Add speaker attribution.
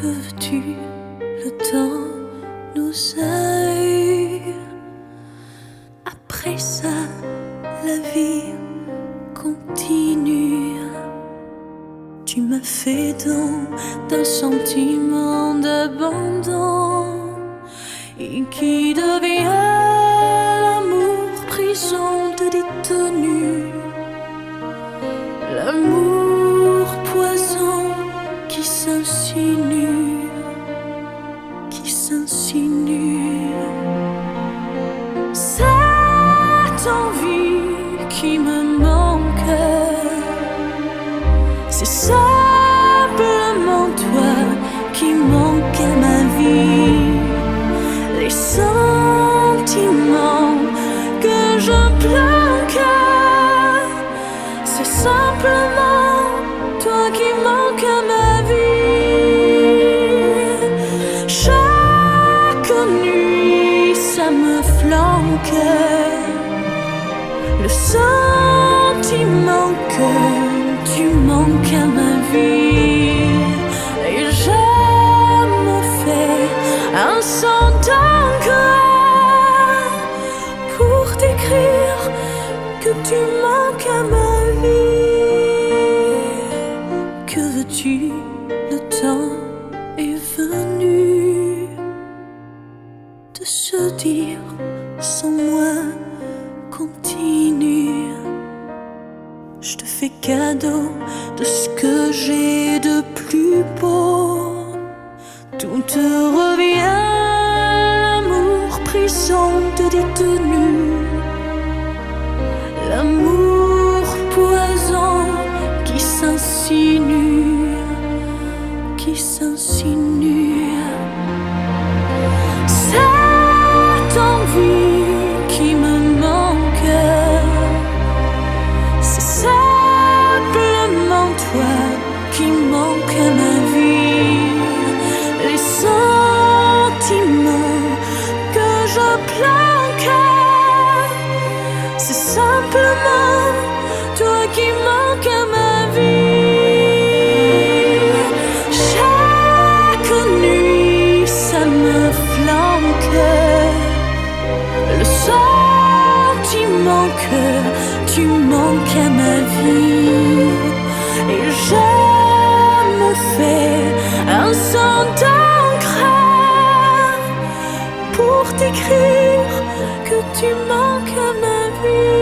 Speaker 1: Que veux-tu, le temps nous a eu. Après ça, la vie continue. Tu m'as fait don d'un sentiment d'abandon et qui devient l'amour prison de détenu, l'amour poison qui s'insinue, qui s'insinue. Cette envie qui me manque, c'est simplement toi qui manque à ma vie. Les sentiments que je planque, c'est simplement toi qui manque à ma vie. Chaque nuit ça me flanque, le sentiment que tu manques à ma vie, et je me fais un sang d'encre pour t'écrire que tu manques à ma vie. Que veux-tu, le temps est venu de se dire sans moi continue. Je te fais cadeau de ce que j'ai de plus beau. Tout te revient, l'amour prison de détenu, l'amour poison qui s'insinue, qui s'insinue. Cette envie qui me manque, c'est simplement toi qui manque à ma vie. Les sentiments que je planque, c'est simplement toi qui manque à ma vie. Chaque nuit ça me flanque, le sentiment que tu manques à ma vie, et je me fais un sang d'encre pour t'écrire que tu manques à ma vie.